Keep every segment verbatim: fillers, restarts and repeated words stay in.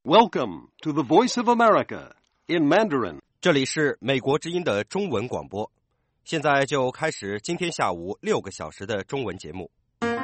Welcome to the Voice of America in Mandarin. 这里是美国之音的中文广播，现在就开始今天下午六个小时的中文节目。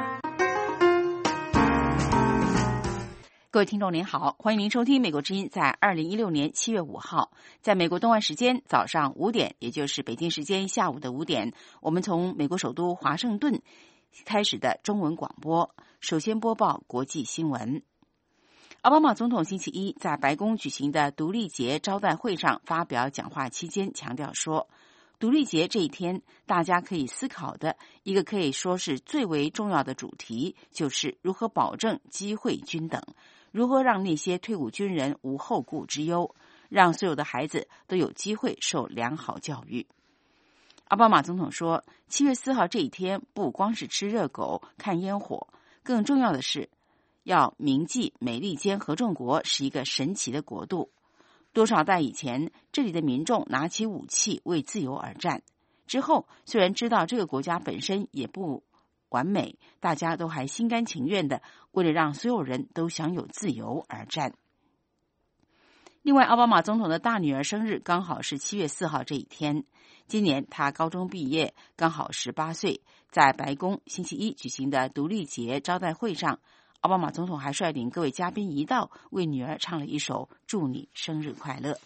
各位听众您好，欢迎您收听美国之音在二零一六年七月五号，在美国东岸时间早上五点，也就是北京时间下午的五点，我们从美国首都华盛顿开始的中文广播。首先播报国际新闻。奥巴马总统星期一在白宫举行的独立节招待会上发表讲话期间强调说，独立节这一天大家可以思考的一个可以说是最为重要的主题，就是如何保证机会均等，如何让那些退伍军人无后顾之忧，让所有的孩子都有机会受良好教育。奥巴马总统说，七月四号这一天不光是吃热狗看烟火，更重要的是要铭记美利坚合众国是一个神奇的国度。多少代以前，这里的民众拿起武器为自由而战。之后，虽然知道这个国家本身也不完美，大家都还心甘情愿的为了让所有人都享有自由而战。另外，奥巴马总统的大女儿生日刚好是七月四号这一天。今年她高中毕业，刚好十八岁。在白宫星期一举行的独立节招待会上，奥巴马总统还率领各位嘉宾一道为女儿唱了一首《祝你生日快乐》。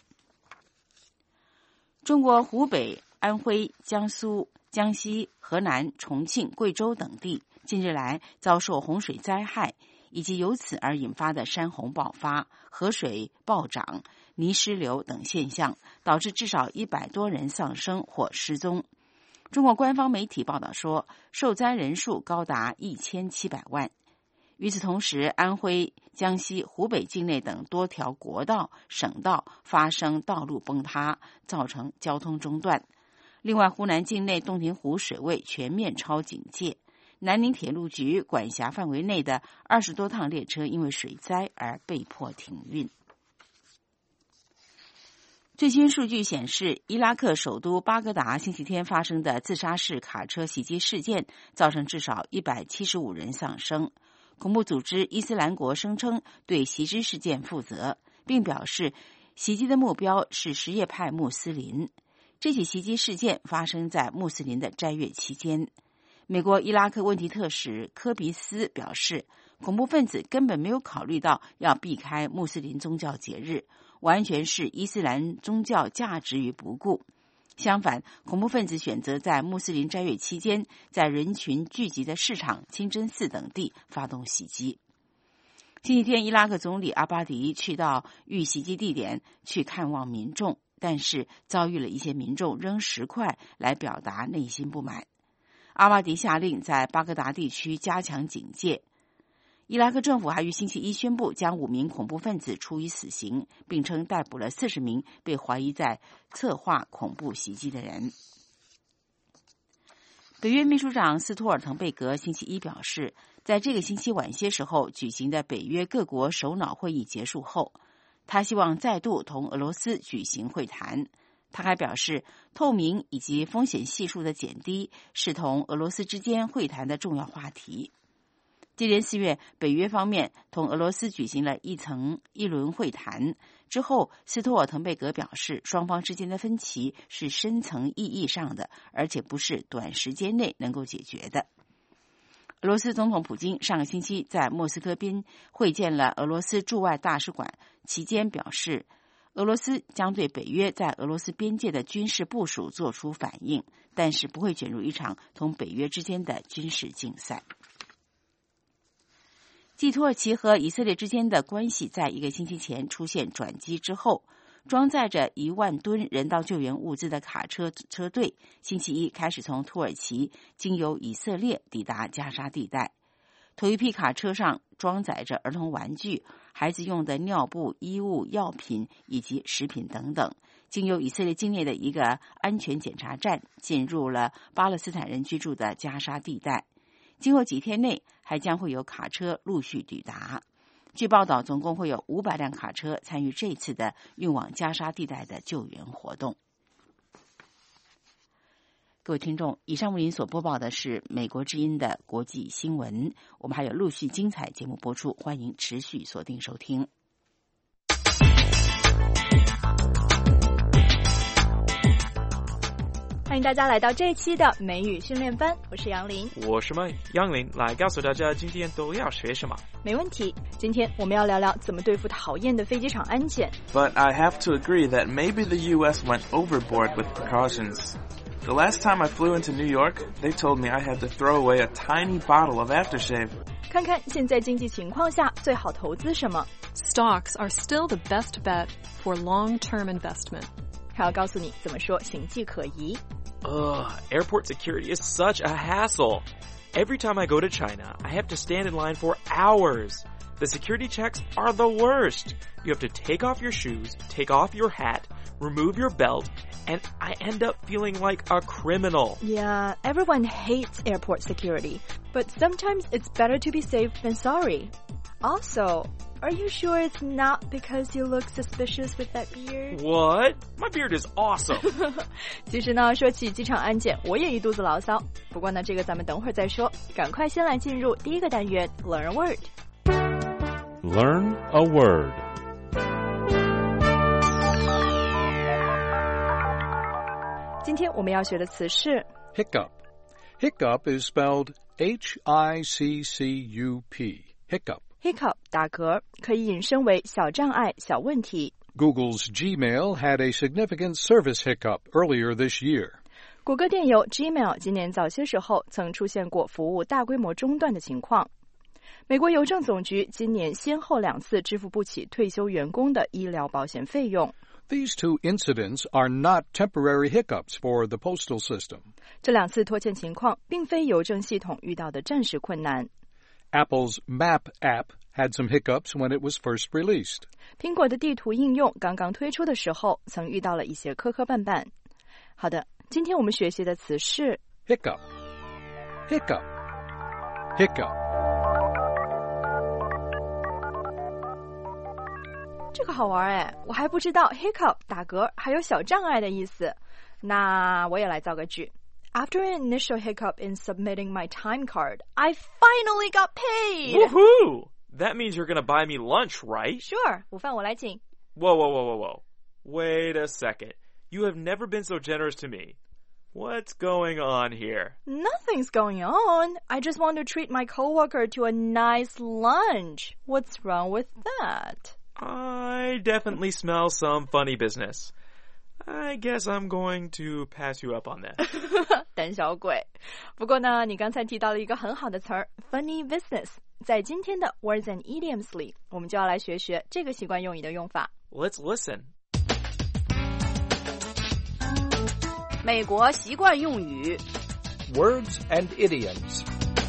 中国湖北、安徽、江苏、江西、河南、重庆、贵州等地近日来遭受洪水灾害，以及由此而引发的山洪爆发、河水暴涨、泥石流等现象，导致至少一百多人丧生或失踪。中国官方媒体报道说，受灾人数高达一千七百万。与此同时，安徽、江西、湖北境内等多条国道、省道发生道路崩塌，造成交通中断。另外，湖南境内洞庭湖水位全面超警戒，南宁铁路局管辖范围内的二十多趟列车因为水灾而被迫停运。最新数据显示，伊拉克首都巴格达星期天发生的自杀式卡车袭击事件，造成至少一百七十五人丧生。恐怖组织伊斯兰国声称对袭击事件负责，并表示袭击的目标是什叶派穆斯林。这起袭击事件发生在穆斯林的斋月期间。美国伊拉克问题特使科比斯表示，恐怖分子根本没有考虑到要避开穆斯林宗教节日，完全是伊斯兰宗教价值于不顾。相反，恐怖分子选择在穆斯林斋月期间，在人群聚集的市场、清真寺等地发动袭击。星期天，伊拉克总理阿巴迪去到遇袭击地点去看望民众，但是遭遇了一些民众扔石块来表达内心不满。阿巴迪下令在巴格达地区加强警戒。伊拉克政府还于星期一宣布将五名恐怖分子处以死刑，并称逮捕了四十名被怀疑在策划恐怖袭击的人。北约秘书长斯托尔滕贝格星期一表示，在这个星期晚些时候举行的北约各国首脑会议结束后，他希望再度同俄罗斯举行会谈。他还表示，透明以及风险系数的减低是同俄罗斯之间会谈的重要话题。今年四月，北约方面同俄罗斯举行了一层一轮会谈之后，斯托尔滕贝格表示，双方之间的分歧是深层意义上的，而且不是短时间内能够解决的。俄罗斯总统普京上个星期在莫斯科边会见了俄罗斯驻外大使馆，期间表示，俄罗斯将对北约在俄罗斯边界的军事部署做出反应，但是不会卷入一场同北约之间的军事竞赛。继土耳其和以色列之间的关系在一个星期前出现转机之后，装载着一万吨人道救援物资的卡车车队星期一开始从土耳其经由以色列抵达加沙地带。头一批卡车上装载着儿童玩具、孩子用的尿布、衣物、药品以及食品等等，经由以色列境内的一个安全检查站进入了巴勒斯坦人居住的加沙地带。今后几天内还将会有卡车陆续抵达。据报道，总共会有五百辆卡车参与这次的运往加沙地带的救援活动。各位听众，以上为您所播报的是美国之音的国际新闻，我们还有陆续精彩节目播出，欢迎持续锁定收听。 欢迎大家来到这一期的美语训练班，我是杨林， 我是麦杨林，来告诉大家今天都要学什么。 没问题，今天我们要聊聊怎么对付讨厌的飞机场安检。 But I have to agree that maybe the U S went overboard with precautions. The last time I flew into New York, they told me I had to throw away a tiny bottle of aftershave. 看看现在经济情况下最好投资什么。 Stocks are still the best bet for long-term investment. 还要告诉你怎么说形迹可疑。 Ugh, airport security is such a hassle. Every time I go to China, I have to stand in line for hours. The security checks are the worst. You have to take off your shoes, take off your hat, remove your belt, and I end up feeling like a criminal. Yeah, everyone hates airport security, but sometimes it's better to be safe than sorry. Also, are you sure it's not because you look suspicious with that beard? What? My beard is awesome. 其实呢，说起机场安检，我也一肚子牢骚。不过呢，这个咱们等会儿再说。赶快先来进入第一个单元 Learn a Word. Learn a word. 今天我们要学的词是 Hiccup. Hiccup is spelled H I C C U P. Hiccup. hiccup 打嗝，可以引申为小障碍、小问题。 Google's Gmail had a significant service hiccup earlier this year. 谷歌电邮 Gmail 今年早些时候曾出现过服务大规模中断的情况。美国邮政总局今年先后两次支付不起退休员工的医疗保险费用。 These two incidents are not temporary hiccups for the postal system. 这两次拖欠情况并非邮政系统遇到的暂时困难。 Apple's Map app had some hiccups when it was first released. 苹果的地图应用刚刚推出的时候曾遇到了一些磕磕绊绊。好的，今天我们学习的词是 Hiccup. Hiccup. Hiccup. 这个好玩哎，我还不知道 hiccup 打嗝还有小障碍的意思。那我也来造个句。 After an initial hiccup in submitting my time card, I finally got paid! Woohoo! That means you're gonna buy me lunch, right? Sure, 午饭我来请。 Whoa, whoa, whoa, whoa, whoa. Wait a second. You have never been so generous to me. What's going on here? Nothing's going on. I just want to treat my coworker to a nice lunch. What's wrong with that? I definitely smell some funny business. I guess I'm going to pass you up on that. 胆小鬼。不过呢，你刚才提到了一个很好的词儿 funny business。在今天的 Words and Idioms 里，我们就要来学学这个习惯用语的用法。 Let's listen. 美国习惯用语 Words and Idioms.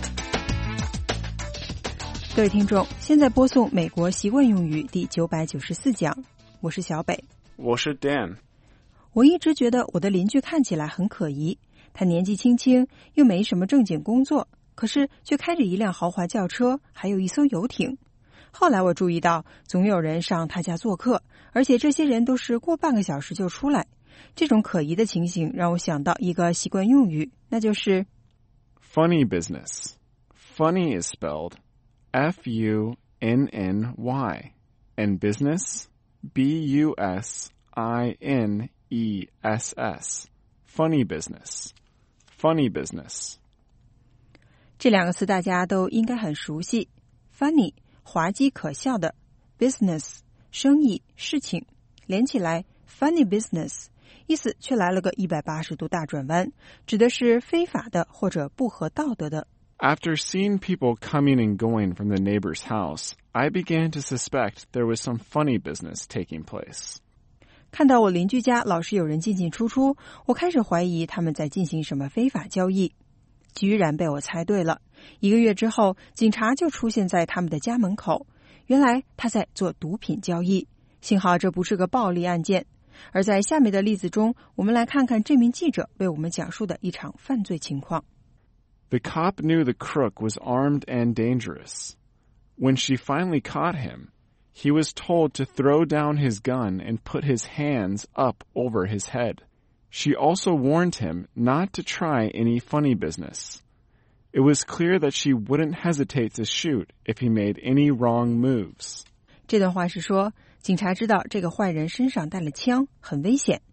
各位听众，现在播送美国习惯用语第九百九十四讲，我是小北。 我是 Dan。 我一直觉得我的邻居看起来很可疑，他年纪轻轻，又没什么正经工作，可是却开着一辆豪华轿车，还有一艘游艇。后来我注意到，总有人上他家做客，而且这些人都是过半个小时就出来。这种可疑的情形让我想到一个习惯用语，那就是 funny business. Funny is spelled F U N N Y, and business, B U S I N E S S. Funny business. Funny business. 这两个词大家都应该很熟悉。Funny 滑稽可笑的， business 生意事情，连起来 funny business， 意思却来了个一百八十度大转弯，指的是非法的或者不合道德的。 After seeing people coming and going from the neighbor's house, I began to suspect there was some funny business taking place. 看到我邻居家老是有人进进出出，我开始怀疑他们在进行什么非法交易。居然被我猜对了。一个月之后，警察就出现在他们的家门口。原来他在做毒品交易。幸好这不是个暴力案件。而在下面的例子中，我们来看看这名记者为我们讲述的一场犯罪情况。 The cop knew the crook was armed and dangerous. When she finally caught him, he was told to throw down his gun and put his hands up over his head. She also warned him not to try any funny business. It was clear that she wouldn't hesitate to shoot if he made any wrong moves. 这段话是说，警察知道这个坏人身上带了枪，很危险，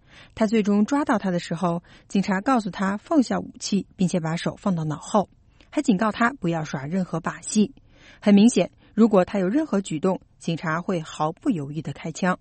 他最终抓到他的时候，警察告诉他放下武器，并且把手放到脑后，还警告他不要耍任何把戏。很明显，如果他有任何举动，警察会毫不犹豫地开枪。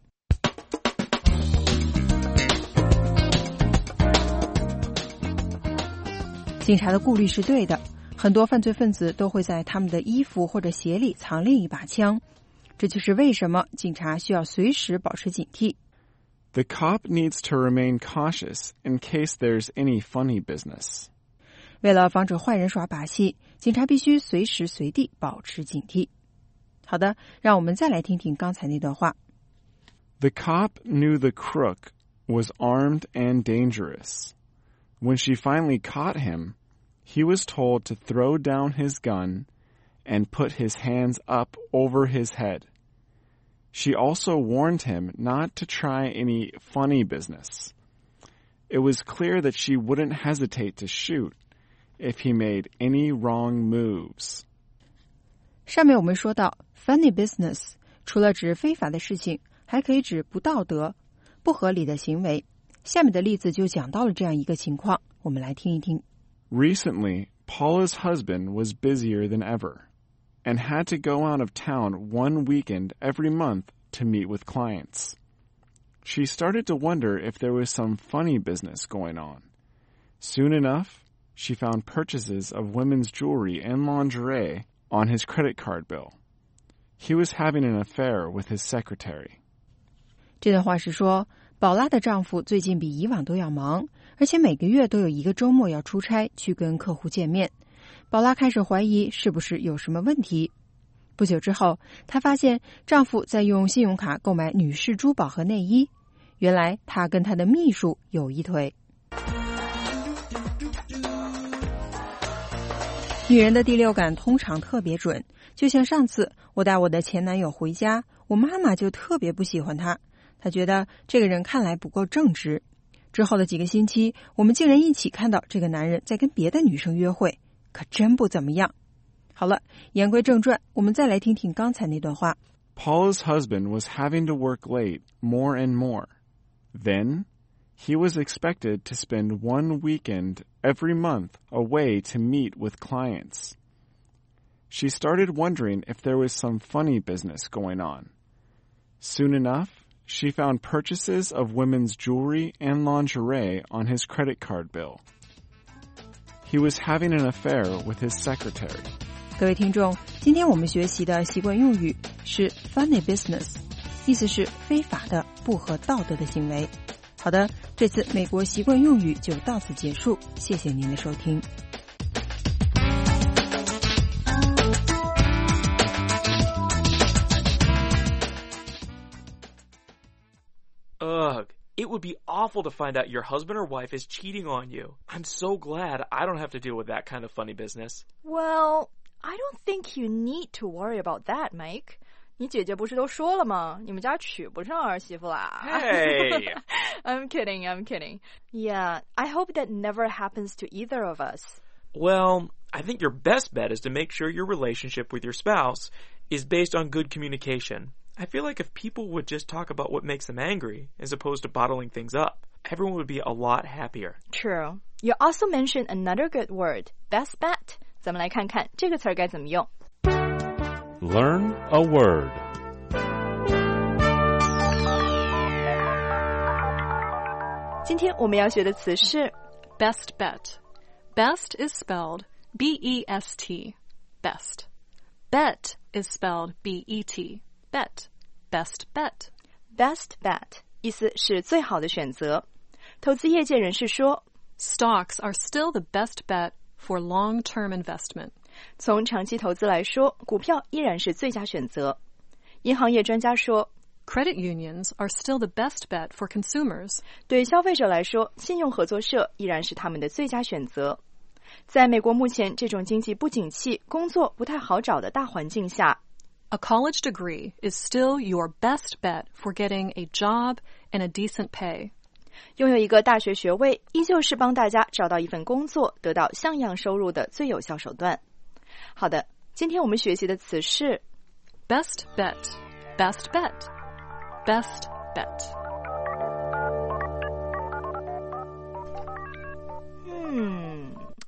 警察的顾虑是对的，很多犯罪分子都会在他们的衣服或者鞋里藏另一把枪，这就是为什么警察需要随时保持警惕。 The cop needs to remain cautious in case there's any funny business. 为了防止坏人耍把戏，警察必须随时随地保持警惕。好的，让我们再来听听刚才那段话。 The cop knew the crook was armed and dangerous. When she finally caught him, he was told to throw down his gun and put his hands up over his head. She also warned him not to try any funny business. It was clear that she wouldn't hesitate to shoot if he made any wrong moves. 上面我们说到 funny business 除了指非法的事情，还可以指不道德、不合理的行为。下面的例子就讲到了这样一个情况，我们来听一听。 Recently, Paula's husband was busier than ever and had to go out of town one weekend every month to meet with clients. She started to wonder if there was some funny business going on. Soon enough, she found purchases of women's jewelry and lingerie on his credit card bill. He was having an affair with his secretary. 这段话是说，宝拉的丈夫最近比以往都要忙，而且每个月都有一个周末要出差去跟客户见面。宝拉开始怀疑是不是有什么问题。不久之后，她发现丈夫在用信用卡购买女士珠宝和内衣，原来他跟他的秘书有一腿。女人的第六感通常特别准，就像上次我带我的前男友回家，我妈妈就特别不喜欢他，她觉得这个人看来不够正直。之后的几个星期，我们竟然一起看到这个男人在跟别的女生约会，可真不怎么样。好了，言归正传，我们再来听听刚才那段话。 Paula's husband was having to work late more and more. Then, he was expected to spend one weekend every month away to meet with clients. She started wondering if there was some funny business going on. Soon enough, she found purchases of women's jewelry and lingerie on his credit card bill. He was having an affair with his secretary. 各位听众，今天我们学习的习惯用语是 funny business， 意思是非法的、不合道德的行为。好的，这次美国习惯用语就到此结束，谢谢您的收听。 Ugh, it would be awful to find out your husband or wife is cheating on you. I'm so glad I don't have to deal with that kind of funny business. Well, I don't think you need to worry about that, Mike. 你姐姐不是都说了吗？你们家娶不上儿媳妇啦。 Hey! I'm kidding, I'm kidding. Yeah, I hope that never happens to either of us. Well, I think your best bet is to make sure your relationship with your spouse is based on good communication. I feel like if people would just talk about what makes them angry, as opposed to bottling things up, everyone would be a lot happier. True. You also mentioned another good word, best bet. 咱们来看看这个词儿该怎么用。 Learn a word. 今天我们要学的词是 best bet. Best is spelled B E S T. Best. Bet is spelled B E T. Bet. Best bet. Best bet 意思是最好的选择。投资业界人士说 Stocks are still the best bet for long-term investment. 从长期投资来说，股票依然是最佳选择。银行业专家说 Credit unions are still the best bet for consumers. 对消费者来说，信用合作社依然是他们的最佳选择。在美国目前这种经济不景气、工作不太好找的大环境下， A college degree is still your best bet for getting a job and a decent pay. 拥有一个大学学位，依旧是帮大家找到一份工作、得到像样收入的最有效手段。好的，今天我们学习的词是 best bet, best bet, best bet.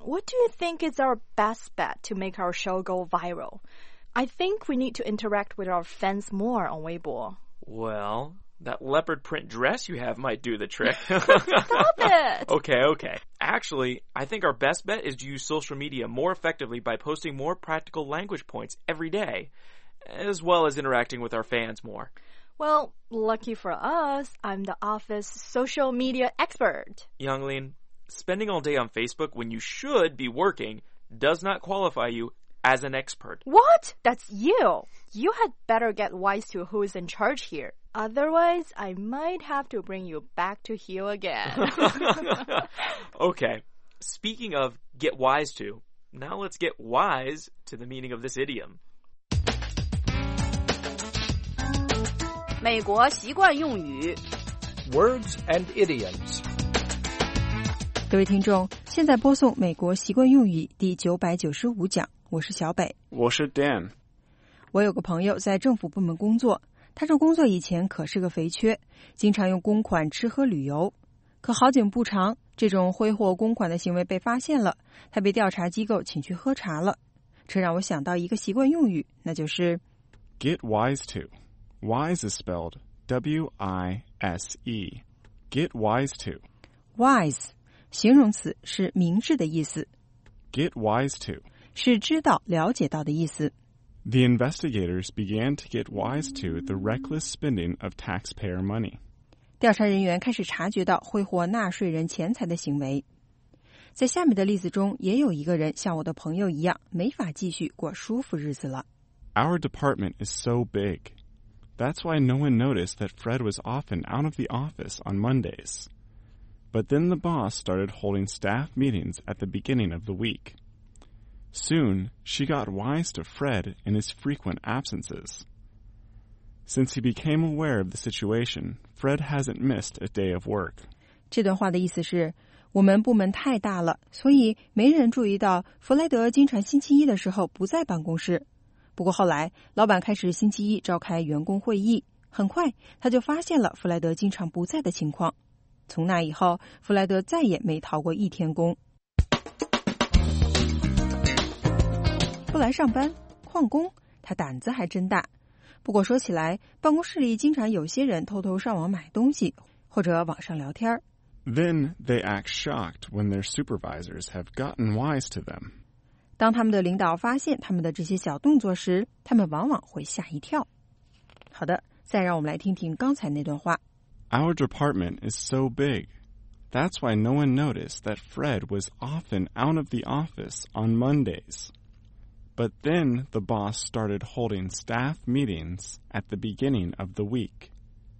what do you think is our best bet to make our show go viral? I think we need to interact with our fans more on Weibo. Well, that leopard print dress you have might do the trick. Stop it! Okay, okay. Actually, I think our best bet is to use social media more effectively by posting more practical language points every day, as well as interacting with our fans more. Well, lucky for us, I'm the office social media expert. Younglin, spending all day on Facebook when you should be working does not qualify you as an expert. What? That's you. You had better get wise to who is in charge here. Otherwise, I might have to bring you back to heel again. Okay. Speaking of get wise to, now let's get wise to the meaning of this idiom. 美国习惯用语 Words and idioms. 各位听众，现在播送美国习惯用语第九百九十五讲，我是小北。 我是 Dan。 我有个朋友在政府部门工作，他这工作以前可是个肥缺，经常用公款吃喝旅游。可好景不长，这种挥霍公款的行为被发现了，他被调查机构请去喝茶了。这让我想到一个习惯用语，那就是 Get wise to. Wise is spelled W I S E. Get wise to. Wise 形容词是明智的意思。 Get wise to. 是知道、了解到的意思。 The investigators began to get wise to the reckless spending of taxpayer money. 调查人员开始察觉到挥霍纳税人钱财的行为。在下面的例子中，也有一个人像我的朋友一样，没法继续过舒服日子了。 Our department is so big. That's why no one noticed that Fred was often out of the office on Mondays. But then the boss started holding staff meetings at the beginning of the week. Soon, she got wise to Fred and his frequent absences. Since he became aware of the situation, Fred hasn't missed a day of work. 这段话的意思是，我们部门太大了，所以没人注意到弗莱德经常星期一的时候不在办公室。不过后来，老板开始星期一召开员工会议，很快他就发现了弗莱德经常不在的情况。从那以后，弗莱德再也没逃过一天工。不来上班，旷工，他胆子还真大。不过说起来，办公室里经常有些人偷偷上网买东西，或者网上聊天。 Then they act shocked when their supervisors have gotten wise to them. 当他们的领导发现他们的这些小动作时，他们往往会吓一跳。好的，再让我们来听听刚才那段话。 Our department is so big. That's why no one noticed that Fred was often out of the office on Mondays. But then the boss started holding staff meetings at the beginning of the week.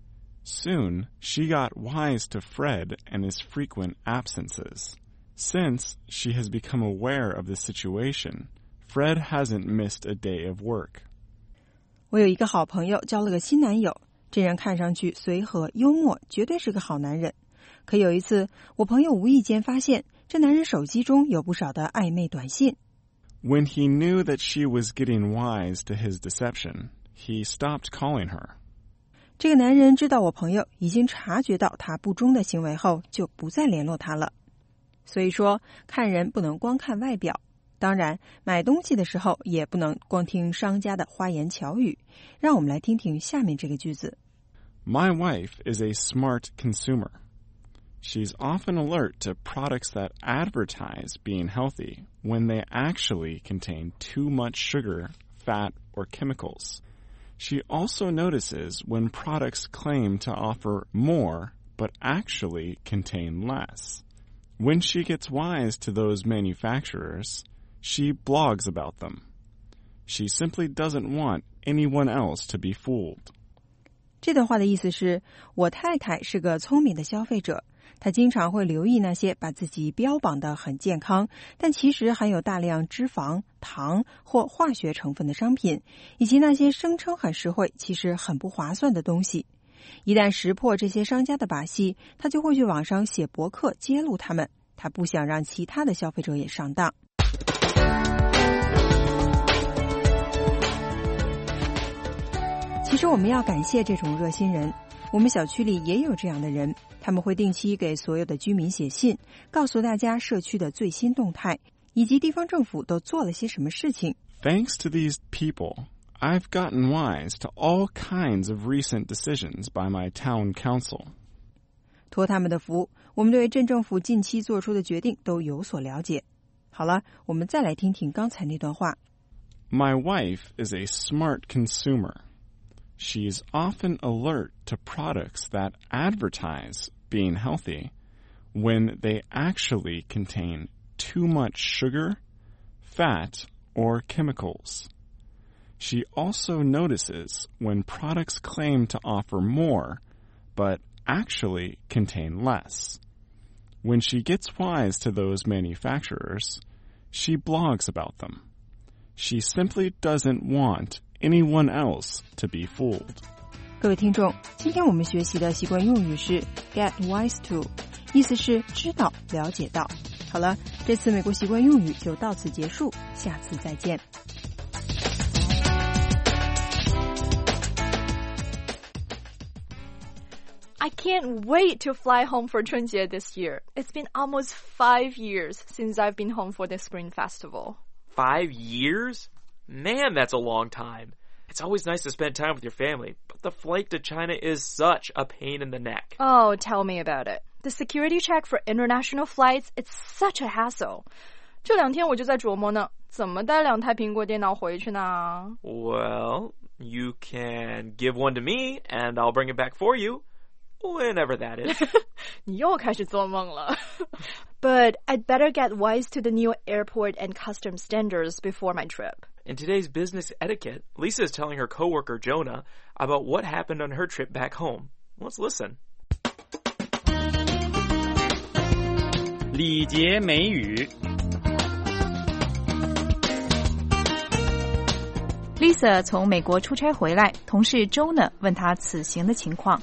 Soon, she got wise to Fred and his frequent absences. Since she has become aware of the situation, Fred hasn't missed a day of work. 我有一个好朋友交了个新男友，这人看上去随和幽默，绝对是个好男人。可有一次，我朋友无意间发现，这男人手机中有不少的暧昧短信。 When he knew that she was getting wise to his deception, he stopped calling her. 这个男人知道我朋友已经察觉到他不忠的行为后，就不再联络他了。所以说，看人不能光看外表，当然，买东西的时候也不能光听商家的花言巧语。让我们来听听下面这个句子。 My wife is a smart consumer. She's often alert to products that advertise being healthy when they actually contain too much sugar, fat, or chemicals. She also notices when products claim to offer more but actually contain less. When she gets wise to those manufacturers, she blogs about them. She simply doesn't want anyone else to be fooled. 这段话的意思是，我太太是个聪明的消费者，她经常会留意那些把自己标榜得很健康，但其实含有大量脂肪、糖或化学成分的商品，以及那些声称很实惠，其实很不划算的东西。一旦识破这些商家的把戏，她就会去网上写博客揭露他们。她不想让其他的消费者也上当。其实我们要感谢这种热心人，我们小区里也有这样的人，他们会定期给所有的居民写信，告诉大家社区的最新动态， 以及地方政府都做了些什么事情。 Thanks to these people, I've gotten wise to all kinds of recent decisions by my town council. 托他们的福，我们对镇政府近期做出的决定都有所了解。好了，我们再来听听刚才那段话。 My wife is a smart consumer. She's often alert to products that advertise being healthy when they actually contain too much sugar, fat, or chemicals. She also notices when products claim to offer more, but actually contain less. When she gets wise to those manufacturers, she blogs about them. She simply doesn't want anyone else to be fooled. 各位听众，今天我们学习的习惯用语是 get wise to， 意思是知道、了解到。好了，这次美国习惯用语就到此结束，下次再见。 I can't wait to fly home for 春节 this year. It's been almost five years since I've been home for the Spring Festival. Five years? Man, that's a long time. It's always nice to spend time with your family, but the flight to China is such a pain in the neck. Oh, tell me about it. The security check for international flights, it's such a hassle. 这两天我就在琢磨呢，怎么带两台苹果电脑回去呢？ Well, you can give one to me, and I'll bring it back for you. Whenever that is. 你又开始做梦了。But I'd better get wise to the new airport and customs standards before my trip. In today's business etiquette, Lisa is telling her coworker Jonah about what happened on her trip back home. Let's listen. 礼节美语。 Lisa 从美国出差回来，同事 Jonah 问她此行的情况。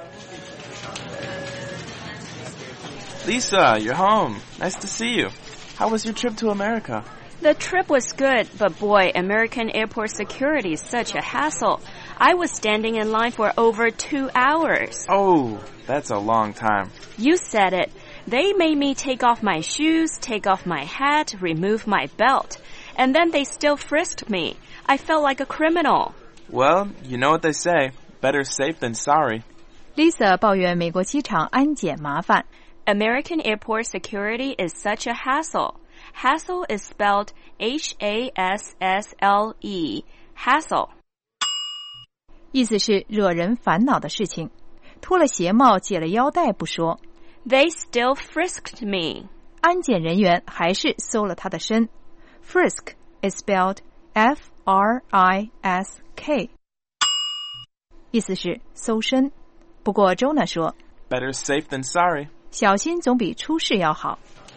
Lisa, you're home. Nice to see you. How was your trip to America? The trip was good, but boy, American airport security is such a hassle. I was standing in line for over two hours. Oh, that's a long time. You said it. They made me take off my shoes, take off my hat, remove my belt. And then they still frisked me. I felt like a criminal. Well, you know what they say. Better safe than sorry. Lisa 抱怨美国机场安检麻烦。 American airport security is such a hassle. Hassle is spelled H A S S L E. Hassle. 意思是惹人烦恼的事情。脱了鞋帽，解了腰带不说。 They still frisked me. 安检人员还是搜了他的身。Frisk is spelled F R I S K. 意思是搜身。不过 Jonah 说 Better safe than sorry. 小心总比出事要好。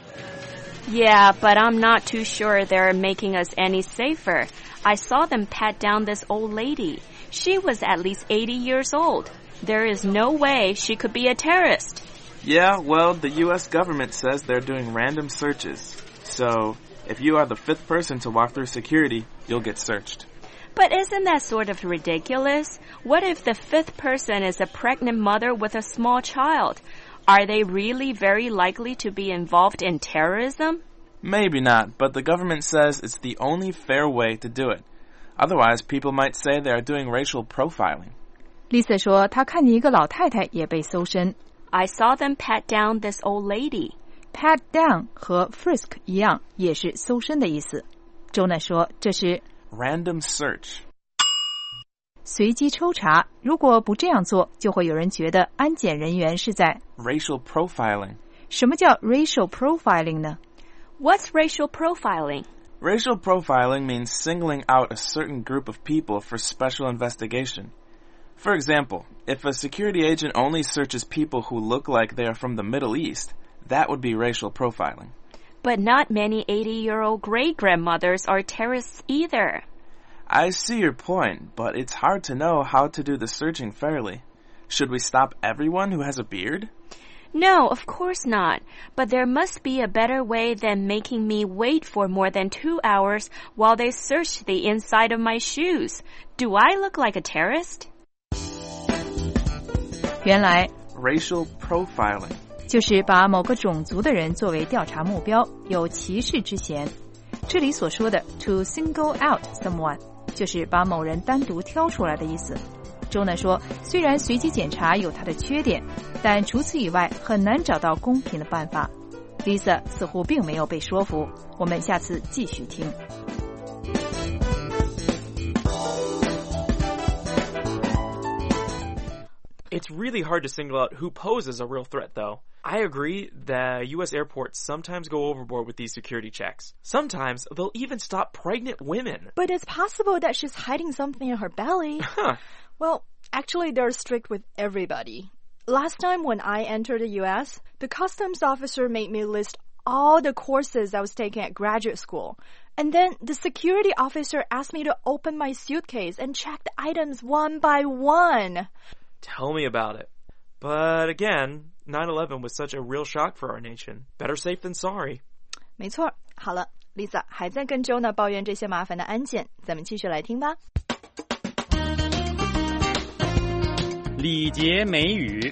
Yeah, but I'm not too sure they're making us any safer. I saw them pat down this old lady. She was at least eighty years old. There is no way she could be a terrorist. Yeah, well, the U S government says they're doing random searches. So, if you are the fifth person to walk through security, you'll get searched. But isn't that sort of ridiculous? What if the fifth person is a pregnant mother with a small child? Are they really very likely to be involved in terrorism? Maybe not, but the government says it's the only fair way to do it. Otherwise, people might say they are doing racial profiling. Lisa 说她看见一个老太太也被搜身。 I saw them pat down this old lady. Pat down 和 frisk 一样，也是搜身的意思。Jonah 说这是 random search. 随机抽查，如果不这样做，就会有人觉得安检人员是在 racial profiling. 什么叫 racial profiling 呢？ What's racial profiling? Racial profiling means singling out a certain group of people for special investigation. For example, if a security agent only searches people who look like they are from the Middle East, that would be racial profiling. But not many eighty-year-old great-grandmothers are terrorists either. I see your point, but it's hard to know how to do the searching fairly. Should we stop everyone who has a beard? No, of course not. But there must be a better way than making me wait for more than two hours while they search the inside of my shoes. Do I look like a terrorist? 原来 racial profiling 就是把某个种族的人作为调查目标，有歧视之嫌。这里所说的 to single out someone 就是把某人单独挑出来的意思。周呢说，虽然随机检查有它的缺点，但除此以外很难找到公平的办法。Lisa 似乎并没有被说服，我们下次继续听。 It's really hard to single out who poses a real threat, though. I agree that U S airports sometimes go overboard with these security checks. Sometimes they'll even stop pregnant women. But it's possible that she's hiding something in her belly. Huh. Well, actually, they're strict with everybody. Last time when I entered the U S, the customs officer made me list all the courses I was taking at graduate school. And then the security officer asked me to open my suitcase and check the items one by one. Tell me about it. But again, nine eleven was such a real shock for our nation. Better safe than sorry. 没错，好了 ，Lisa 还在跟 Jonah 抱怨这些麻烦的安检，咱们继续来听吧。 礼节美语。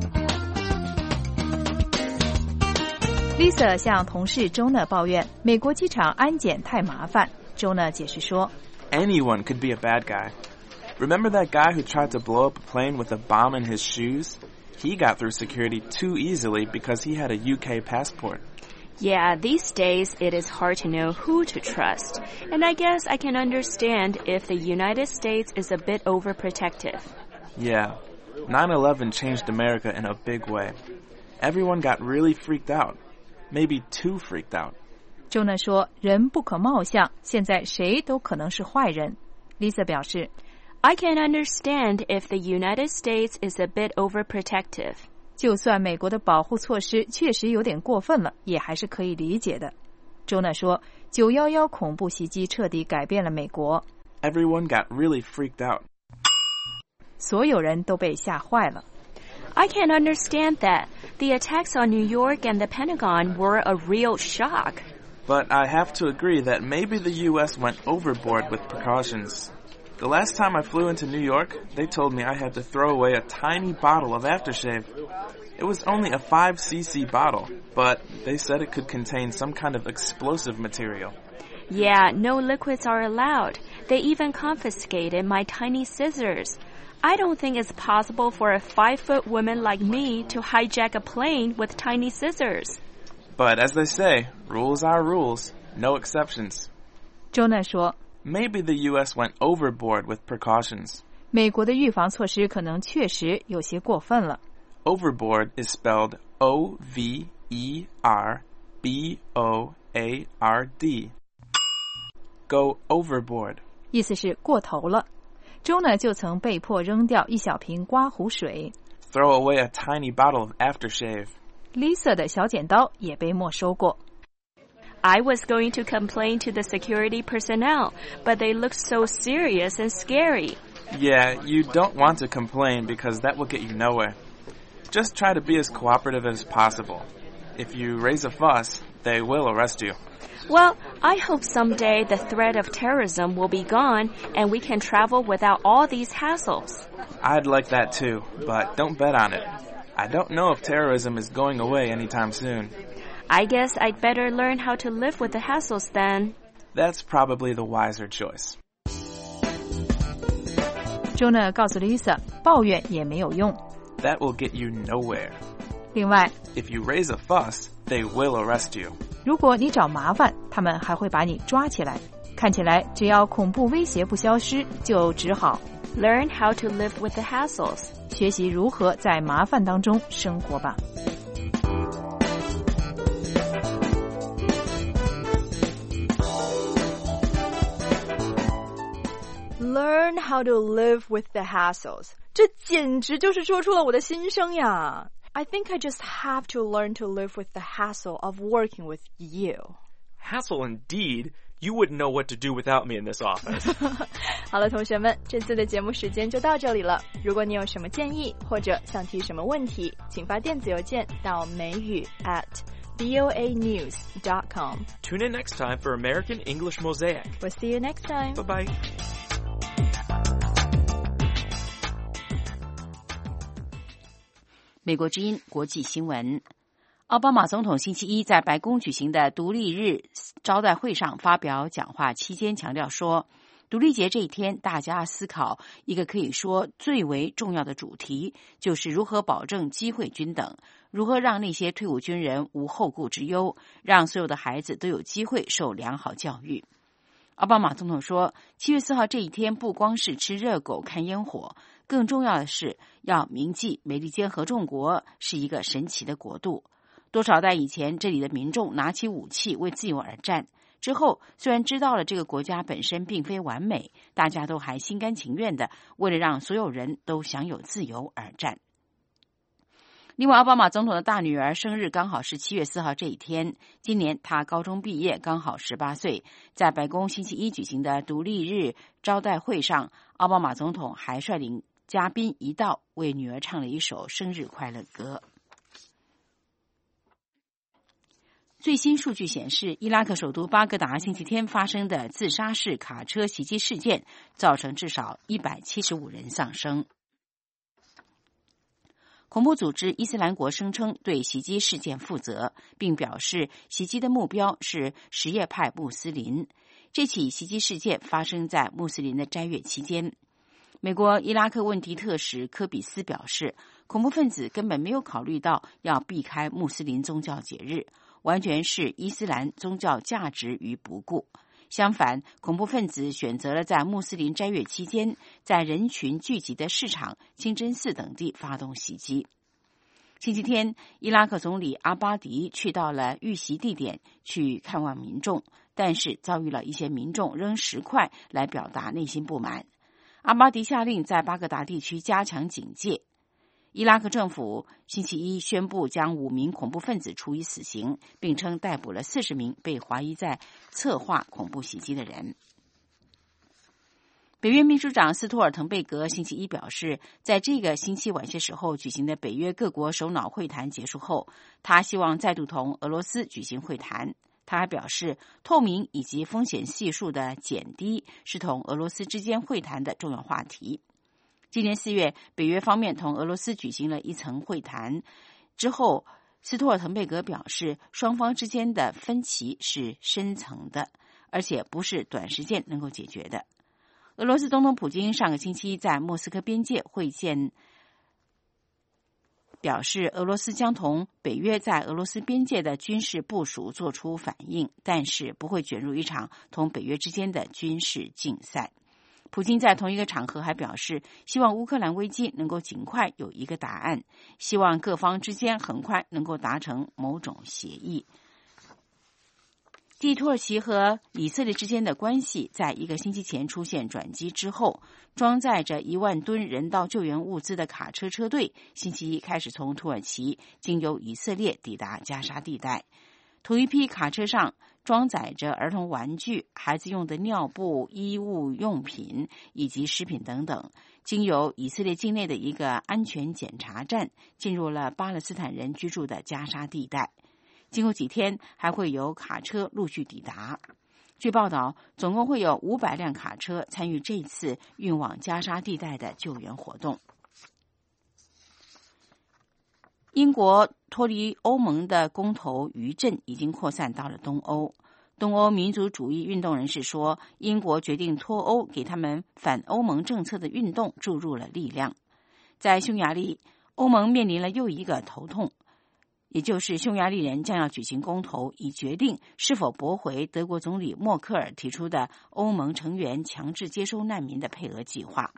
Lisa 向同事 Jonah 抱怨美国机场安检太麻烦。Jonah 解释说 ，Anyone could be a bad guy. Remember that guy who tried to blow up a plane with a bomb in his shoes? He got through security too easily because he had a U K passport. Yeah, these days it is hard to know who to trust. And I guess I can understand if the United States is a bit overprotective. Yeah, nine eleven changed America in a big way. Everyone got really freaked out. Maybe too freaked out. Jonah 说，人不可貌相，现在谁都可能是坏人。Lisa 表示 I can understand if the United States is a bit overprotective. 就算美国的保护措施确实有点过分了，也还是可以理解的。Jonah 说，九一一恐怖袭击彻底改变了美国。 Everyone got really freaked out. 所有人都被吓坏了。 I can understand that. The attacks on New York and the Pentagon were a real shock. But I have to agree that maybe the U S went overboard with precautions. The last time I flew into New York, they told me I had to throw away a tiny bottle of aftershave. It was only a five c c bottle, but they said it could contain some kind of explosive material. Yeah, no liquids are allowed. They even confiscated my tiny scissors. I don't think it's possible for a five-foot woman like me to hijack a plane with tiny scissors. But as they say, rules are rules, no exceptions. Jonah 说 Maybe the U S went overboard with precautions. 美国的预防措施可能确实有些过分了。 Overboard is spelled O V E R B O A R D. Go overboard. 意思是过头了。Jonah 就曾被迫扔掉一小瓶刮胡水。 Throw away a tiny bottle of aftershave. Lisa 的小剪刀也被没收过。 I was going to complain to the security personnel, but they looked so serious and scary. Yeah, you don't want to complain because that will get you nowhere. Just try to be as cooperative as possible. If you raise a fuss, they will arrest you. Well, I hope someday the threat of terrorism will be gone and we can travel without all these hassles. I'd like that too, but don't bet on it. I don't know if terrorism is going away anytime soon. I guess I'd better learn how to live with the hassles then. That's probably the wiser choice. Jonah 告诉 Lisa 抱怨也没有用。 That will get you nowhere. 另外 If you raise a fuss, they will arrest you. 如果你找麻烦，他们还会把你抓起来。看起来只要恐怖威胁不消失，就只好 learn how to live with the hassles. 学习如何在麻烦当中生活吧。 Learn how to live with the hassles. 这简直就是说出了我的心声呀。I think I just have to learn to live with the hassle of working with you. Hassle indeed. You wouldn't know what to do without me in this office. 好了，同学们，这次的节目时间就到这里了。如果你有什么建议或者想提什么问题，请发电子邮件到美语 at voa news dot com. Tune in next time for American English Mosaic. We'll see you next time. Bye-bye. 美国之音国际新闻。 奥巴马总统星期一在白宫举行的独立日招待会上发表讲话期间强调说，独立节这一天，大家思考一个可以说最为重要的主题，就是如何保证机会均等，如何让那些退伍军人无后顾之忧，让所有的孩子都有机会受良好教育。奥巴马总统说，七月四号这一天不光是吃热狗看烟火，更重要的是要铭记美利坚合众国是一个神奇的国度。多少代以前，这里的民众拿起武器为自由而战。之后，虽然知道了这个国家本身并非完美，大家都还心甘情愿的为了让所有人都享有自由而战。另外，奥巴马总统的大女儿生日刚好是七月四号这一天，今年她高中毕业，刚好十八岁。在白宫星期一举行的独立日招待会上，奥巴马总统还率领嘉宾一道为女儿唱了一首生日快乐歌。最新数据显示，伊拉克首都巴格达星期天发生的自杀式卡车袭击事件，造成至少一百七十五人丧生。恐怖组织伊斯兰国声称对袭击事件负责，并表示袭击的目标是什叶派穆斯林。这起袭击事件发生在穆斯林的斋月期间。美国伊拉克问题特使科比斯表示，恐怖分子根本没有考虑到要避开穆斯林宗教节日，完全是伊斯兰宗教价值于不顾。相反，恐怖分子选择了在穆斯林斋月期间，在人群聚集的市场、清真寺等地发动袭击。星期天，伊拉克总理阿巴迪去到了遇袭地点去看望民众，但是遭遇了一些民众扔石块来表达内心不满。阿巴迪下令在巴格达地区加强警戒。伊拉克政府星期一宣布将五名恐怖分子处以死刑，并称逮捕了四十名被怀疑在策划恐怖袭击的人。北约秘书长斯托尔滕贝格星期一表示，在这个星期晚些时候举行的北约各国首脑会谈结束后，他希望再度同俄罗斯举行会谈。他还表示，透明以及风险系数的减低是同俄罗斯之间会谈的重要话题。今年四月，北约方面同俄罗斯举行了一层会谈之后，斯托尔滕贝格表示，双方之间的分歧是深层的，而且不是短时间能够解决的。俄罗斯总统普京上个星期在莫斯科边界会见，表示俄罗斯将同北约在俄罗斯边界的军事部署做出反应，但是不会卷入一场同北约之间的军事竞赛。普京在同一个场合还表示，希望乌克兰危机能够尽快有一个答案，希望各方之间很快能够达成某种协议。继土耳其和以色列之间的关系在一个星期前出现转机之后，装载着一万吨人道救援物资的卡车车队星期一开始从土耳其经由以色列抵达加沙地带。同一批卡车上装载着儿童玩具、孩子用的尿布、衣物用品以及食品等等，经由以色列境内的一个安全检查站进入了巴勒斯坦人居住的加沙地带。今后几天还会有卡车陆续抵达。据报道，总共会有五百辆卡车参与这次运往加沙地带的救援活动。英国脱离欧盟的公投余震已经扩散到了东欧。东欧民族主义运动人士说，英国决定脱欧给他们反欧盟政策的运动注入了力量。在匈牙利，欧盟面临了又一个头痛，也就是匈牙利人将要举行公投，以决定是否驳回德国总理默克尔提出的欧盟成员强制接收难民的配额计划。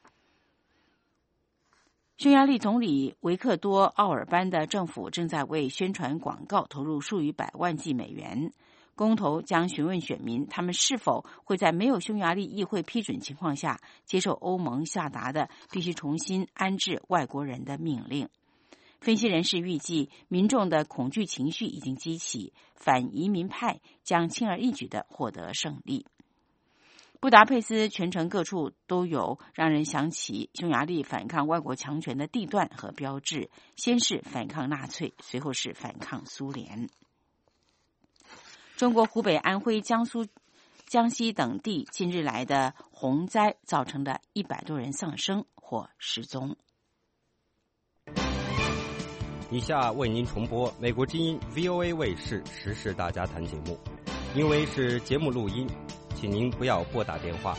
匈牙利总理维克多·奥尔班的政府正在为宣传广告投入数以百万计美元。公投将询问选民，他们是否会在没有匈牙利议会批准情况下接受欧盟下达的必须重新安置外国人的命令。分析人士预计，民众的恐惧情绪已经激起，反移民派将轻而易举地获得胜利。布达佩斯全城各处都有让人想起匈牙利反抗外国强权的地段和标志，先是反抗纳粹，随后是反抗苏联。中国湖北、安徽、江苏、江西等地近日来的洪灾造成了一百多人丧生或失踪。 以下为您重播美国之音 V O A 卫视时事大家谈节目，因为是节目录音，请您不要拨打电话。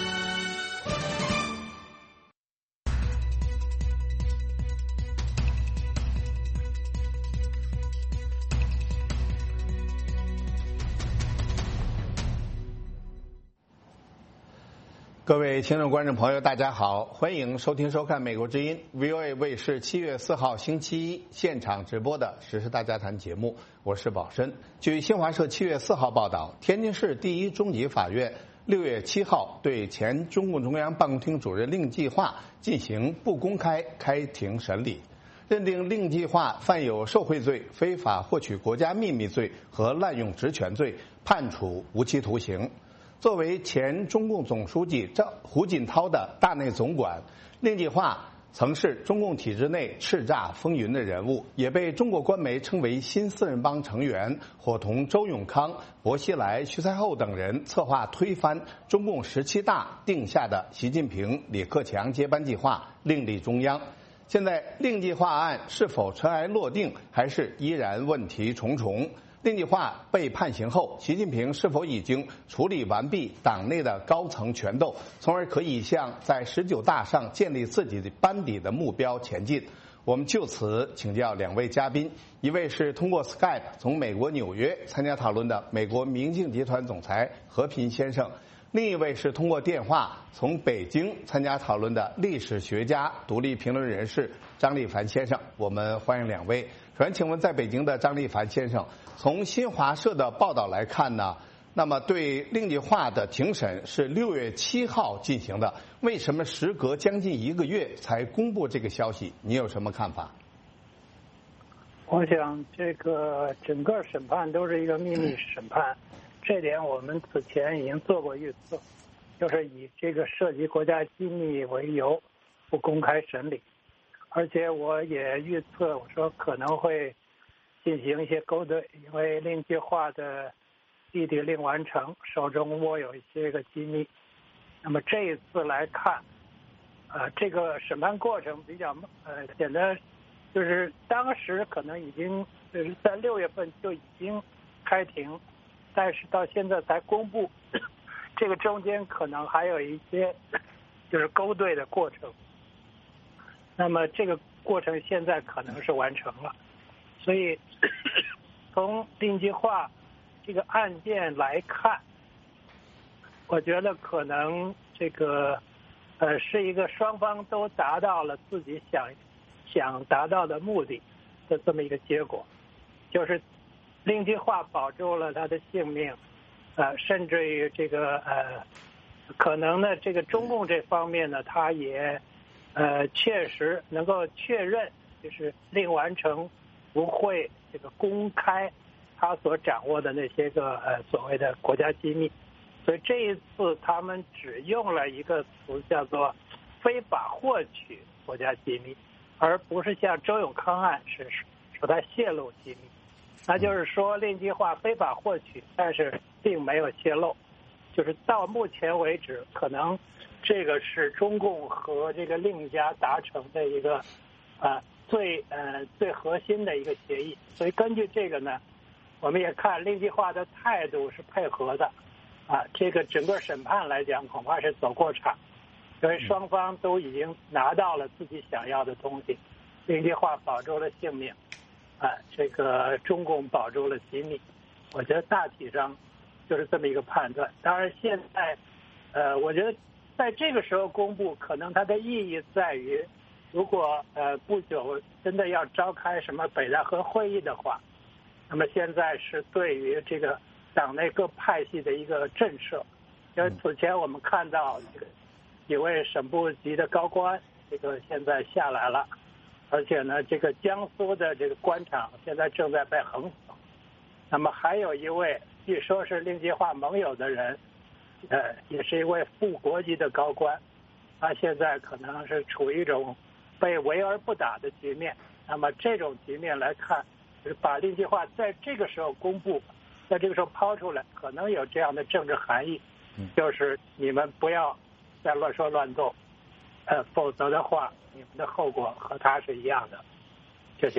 各位听众观众朋友大家好，欢迎收听收看美国之音 V O A 卫视七月四号星期一现场直播的时事大家谈节目，我是宝申。据新华社七月四号报道，天津市第一中级法院六月七号对前中共中央办公厅主任令计划进行不公开开庭审理，认定令计划犯有受贿罪、非法获取国家秘密罪和滥用职权罪，判处无期徒刑。作为前中共总书记赵胡锦涛的大内总管，令计划曾是中共体制内叱咤风云的人物，也被中国官媒称为新四人帮成员，伙同周永康、薄熙来、徐才厚等人策划推翻中共十七大定下的习近平、李克强接班计划，另立中央。现在令计划案是否尘埃落定，还是依然问题重重？令计划被判刑后，习近平是否已经处理完毕党内的高层权斗，从而可以向在十九大上建立自己的班底的目标前进？我们就此请教两位嘉宾，一位是通过 Skype 从美国纽约参加讨论的美国明镜集团总裁何平先生，另一位是通过电话从北京参加讨论的历史学家、独立评论人士张立凡先生。我们欢迎两位。首先请问在北京的张立凡先生，从新华社的报道来看呢，那么对令计划的庭审是六月七号进行的，为什么时隔将近一个月才公布这个消息？你有什么看法？ 我想这个整个审判都是一个秘密审判，这点我们此前已经做过预测，就是以这个涉及国家机密为由不公开审理，而且我也预测我说可能会进行一些勾兑，因为令计划的弟弟令完成手中握有一些个机密。那么这一次来看，呃，这个审判过程比较呃简单，就是当时可能已经就是在六月份就已经开庭，但是到现在才公布，这个中间可能还有一些就是勾兑的过程。那么这个过程现在可能是完成了，所以从令计划这个案件来看，我觉得可能这个呃是一个双方都达到了自己想想达到的目的的这么一个结果，就是令计划保住了他的性命，呃，甚至于这个呃可能呢这个中共这方面呢，他也呃确实能够确认，就是令完成不会这个公开他所掌握的那些个呃所谓的国家机密，所以这一次他们只用了一个词叫做非法获取国家机密，而不是像周永康案是说他泄露机密，那就是说令计划非法获取，但是并没有泄露，就是到目前为止，可能这个是中共和这个令家达成的一个啊、呃、最呃最核心的一个协议。所以根据这个呢，我们也看令计划的态度是配合的，啊，这个整个审判来讲恐怕是走过场，因为双方都已经拿到了自己想要的东西，令计划保住了性命，啊，这个中共保住了机密。我觉得大体上就是这么一个判断。当然现在，呃，我觉得在这个时候公布，可能它的意义在于，如果呃不久真的要召开什么北戴河会议的话，那么现在是对于这个党内各派系的一个震慑。因为此前我们看到这个几位省部级的高官，这个现在下来了，而且呢，这个江苏的这个官场现在正在被横扫。那么还有一位据说是令计划盟友的人，呃，也是一位副国级的高官，他现在可能是处于一种被围而不打的局面。那么这种局面来看，就是把令计划在这个时候公布，在这个时候抛出来，可能有这样的政治含义，就是你们不要再乱说乱动，呃，否则的话，你们的后果和他是一样的。谢谢。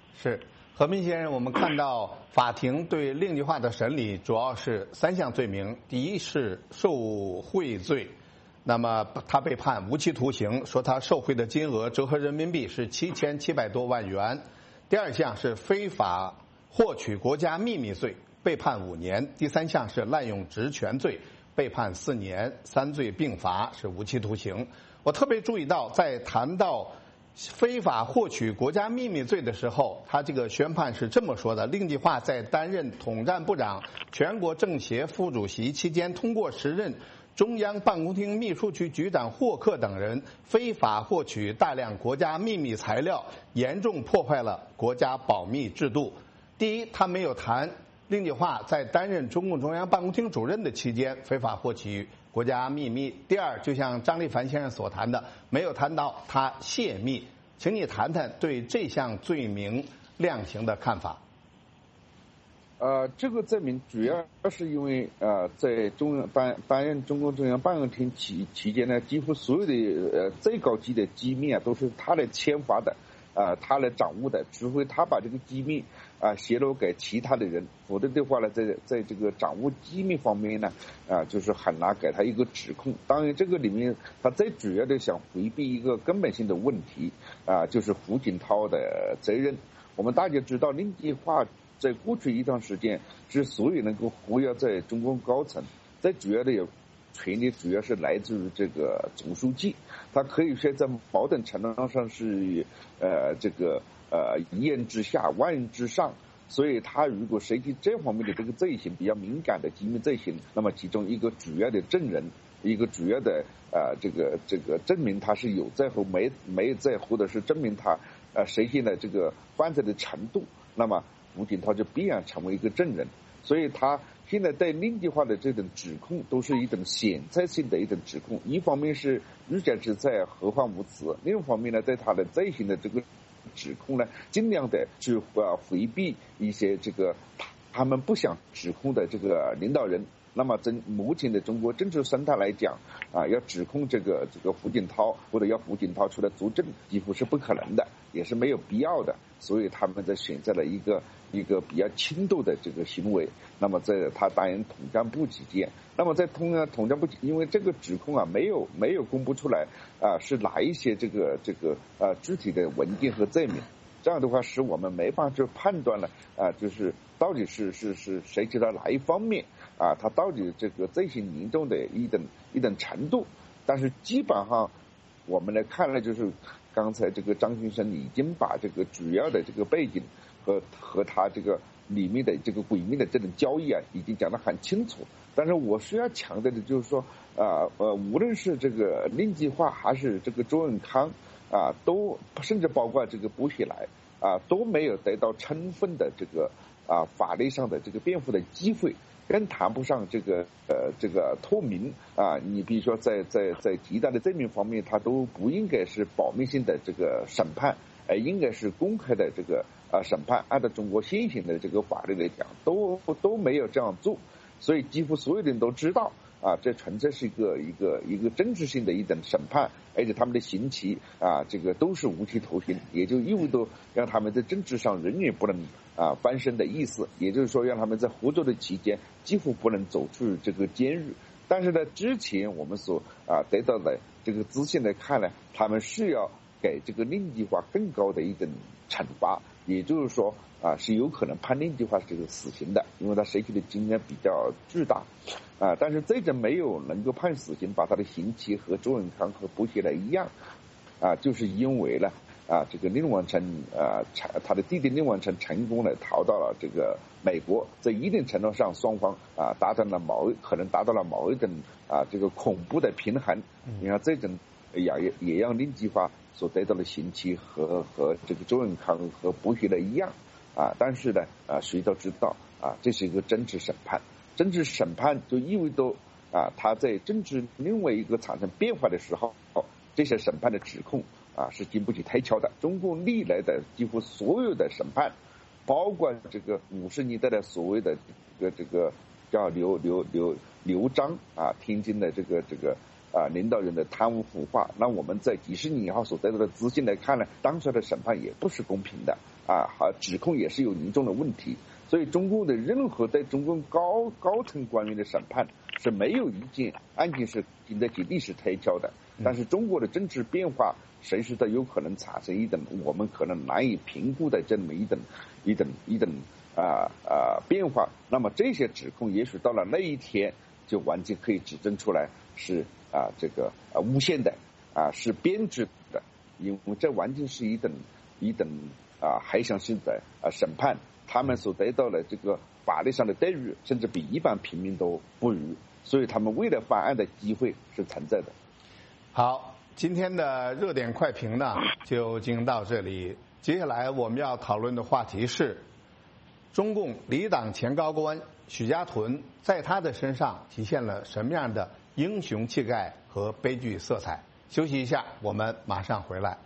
是。何明先生，我们看到法庭对令计划的审理主要是三项罪名。第一是受贿罪，那么他被判无期徒刑，说他受贿的金额折合人民币是七千七百多万元。第二项是非法获取国家秘密罪，被判五年。第三项是滥用职权罪，被判四年，三罪并罚，是无期徒刑。我特别注意到，在谈到非法获取国家秘密罪的时候，他这个宣判是这么说的：令计划在担任统战部长、全国政协副主席期间，通过时任中央办公厅秘书局局长霍克等人非法获取大量国家秘密材料，严重破坏了国家保密制度。第一，他没有谈令计划在担任中共中央办公厅主任的期间非法获取国家秘密。第二，就像张立凡先生所谈的，没有谈到他泄密。请你谈谈对这项罪名量刑的看法。 呃，这个罪名主要是因为呃，在中央担担任中共中央办公厅期期间呢，几乎所有的呃最高级的机密啊，都是他来签发的，啊、呃，他来掌握的，除非他把这个机密啊、呃、泄露给其他的人，否则的话呢，在在这个掌握机密方面呢，啊、呃，就是很难给他一个指控。当然，这个里面他最主要的想回避一个根本性的问题啊、呃，就是胡锦涛的责任。我们大家知道，令计划在过去一段时间之所以能够活跃在中共高层，最主要的有权力主要是来自于这个总书记，他可以说在某种程度上是呃这个呃一人之下万人之上，所以他如果涉及这方面的这个罪行比较敏感的机密罪行，那么其中一个主要的证人，一个主要的呃这个这个证明他是有罪或没没有罪，或者是证明他呃实现了这个犯罪的程度，那么胡锦涛就必然成为一个证人。所以他现在对令计划的这种指控都是一种选择性的一种指控，一方面是欲加之罪何患无辞，另一方面呢，对他的罪行的这个指控呢，尽量的去呃回避一些这个他们不想指控的这个领导人。那么从目前的中国政治生态来讲啊，要指控这个这个胡锦涛或者要胡锦涛出来作证，几乎是不可能的，也是没有必要的。所以他们在选择了一个一个比较轻度的这个行为。那么在他担任统战部期间，那么在统统战部，因为这个指控啊没有没有公布出来啊，是哪一些这个这个呃具体的文件和罪名。这样的话，使我们没法去判断了啊，就是到底是是是谁知道哪一方面啊，他到底这个罪行严重的一种一种程度。但是基本上我们来看呢，就是刚才这个张先生已经把这个主要的这个背景和和他这个里面的这个诡秘的这种交易啊，已经讲得很清楚。但是我需要强调的就是说，啊呃，无论是这个令计划还是这个周永康。啊，都甚至包括这个薄熙来啊，都没有得到充分的这个啊法律上的这个辩护的机会，更谈不上这个呃这个透明啊。你比如说在在在极大的罪名方面，它都不应该是保密性的这个审判，而应该是公开的这个啊审判。按照中国现行的这个法律来讲，都都没有这样做，所以几乎所有人都知道。啊，这纯粹是一个一个一个政治性的一种审判，而且他们的刑期啊，这个都是无期徒刑，也就意味着让他们在政治上永远不能啊翻身的意思，也就是说让他们在活着的期间几乎不能走出这个监狱。但是呢，之前我们所啊得到的这个资讯来看呢，他们是要给这个令计划更高的一种惩罚，也就是说啊是有可能判令计划这个死刑的，因为他涉及的金额比较巨大。啊，但是这种没有能够判死刑，把他的刑期和周永康和薄熙来一样，啊，就是因为呢，啊，这个令完成啊，他的弟弟令完成成功的逃到了这个美国，在一定程度上双方啊达到了某可能达到了某一种啊这个恐怖的平衡。你看这种也也让令计划所得到的刑期和和这个周永康和薄熙来一样啊，但是呢啊，谁都知道啊，这是一个政治审判。政治审判就意味着啊，他在政治另外一个产生变化的时候，这些审判的指控啊是经不起推敲的。中共历来的几乎所有的审判，包括这个五十年代的所谓的这个这个叫刘刘刘刘璋啊，天津的这个这个啊领导人的贪污腐化，那我们在几十年以后所得到的资讯来看呢，当时的审判也不是公平的啊，指控也是有严重的问题。所以中共的任何在中共高高层官员的审判是没有一件案件是经得起历史推敲的。但是中国的政治变化随时都有可能产生一等我们可能难以评估的这么一等一等一等啊啊、呃、变化。那么这些指控也许到了那一天就完全可以指证出来是啊这个啊诬陷的啊是编制的，因为这完全是一等一等啊还想性的啊审判。他们所得到的这个法律上的待遇，甚至比一般平民都不如，所以他们为了翻案的机会是存在的。 好，今天的热点快评呢就进行到这里。接下来我们要讨论的话题是中共离党前高官许家屯在他的身上体现了什么样的英雄气概和悲剧色彩。休息一下，我们马上回来。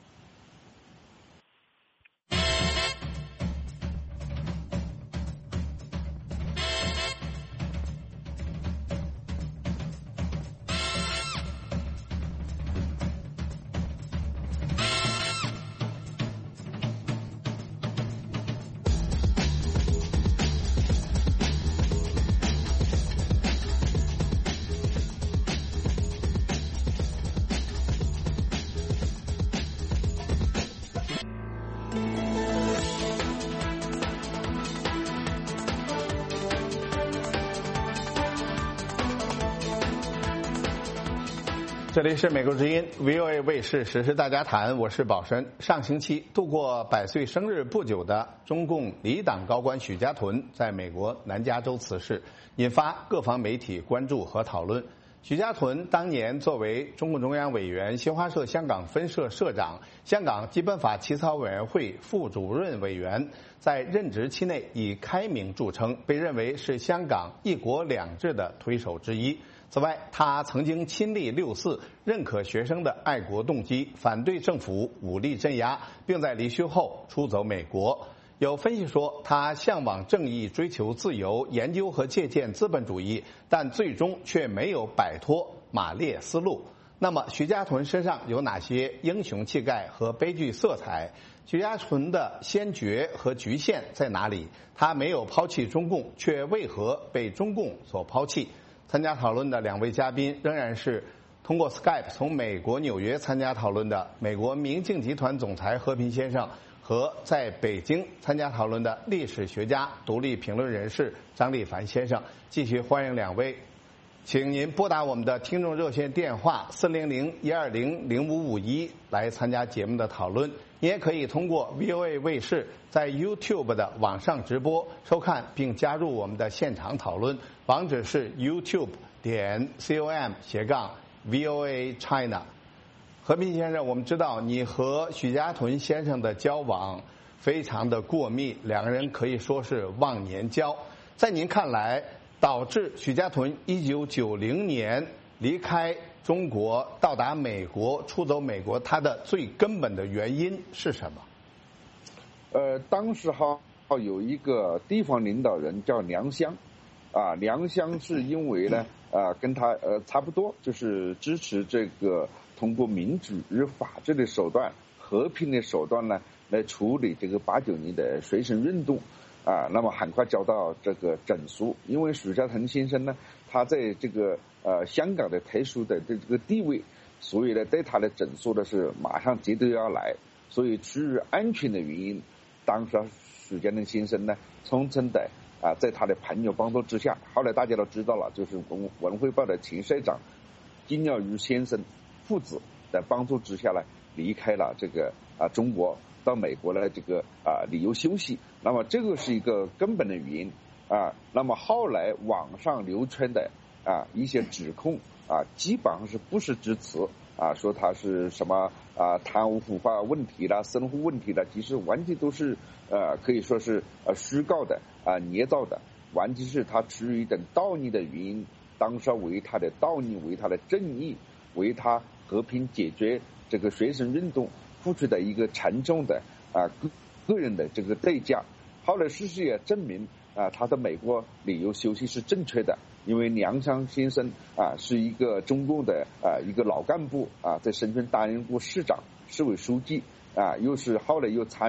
这里是美国之音 V O A 卫视时事大家谈，我是宝生。上星期度过百岁生日不久的中共离党高官许家屯在美国南加州辞世，引发各方媒体关注和讨论。许家屯当年作为中共中央委员、新华社香港分社社长、香港基本法起草委员会副主任委员，在任职期内以开明著称，被认为是香港一国两制的推手之一。此外，他曾经亲历六四，认可学生的爱国动机，反对政府武力镇压，并在离休后出走美国。有分析说，他向往正义，追求自由，研究和借鉴资本主义，但最终却没有摆脱马列思路。那么，许家屯身上有哪些英雄气概和悲剧色彩？许家屯的先决和局限在哪里？他没有抛弃中共，却为何被中共所抛弃？参加讨论的两位嘉宾仍然是通过 Skype 从美国纽约参加讨论的美国明镜集团总裁和平先生，和在北京参加讨论的历史学家、独立评论人士张立凡先生。继续欢迎两位，请您拨打我们的听众热线电话四零零一二零零五五一来参加节目的讨论。你也可以通过 V O A 卫视在 YouTube 的网上直播收看并加入我们的现场讨论，网址是 YouTube 点 com 斜杠 V O A China。 和平先生，我们知道你和许家屯先生的交往非常的过密，两个人可以说是忘年交。在您看来，导致许家屯一九九零年离开中国到达美国，出走美国，他的最根本的原因是什么？ 呃，当时哈有一个地方领导人叫梁湘，啊，梁湘是因为呢，啊，跟他呃差不多，就是支持这个通过民主与法治的手段、和平的手段呢，来处理这个八九年的学生运动。啊，那么很快遭到这个整肃，因为许家屯先生呢，他在这个呃香港的特殊的这个地位，所以呢，对他的整肃的是马上绝对要来，所以出于安全的原因，当时许家屯先生呢，匆匆的啊，在他的朋友帮助之下，后来大家都知道了，就是文文汇报的前社长金耀瑜先生父子的帮助之下呢，离开了这个啊中国。到美国来这个啊旅游休息，那么这个是一个根本的原因啊。那么后来网上流传的啊一些指控啊，基本上是不实之词啊，说他是什么啊贪污腐败问题啦、生活问题啦，其实完全都是呃可以说是呃虚构的啊捏造的，完全是他出于一种道义的原因，当时为他的道义、为他的正义、为他和平解决这个学生运动。付出的一个沉重的啊个个人的这个代价。后来事实也证明啊，他的美国旅游休息是正确的，因为梁湘先生啊是一个中共的啊一个老干部啊，在深圳担任过市长、市委书记啊，又是后来又参与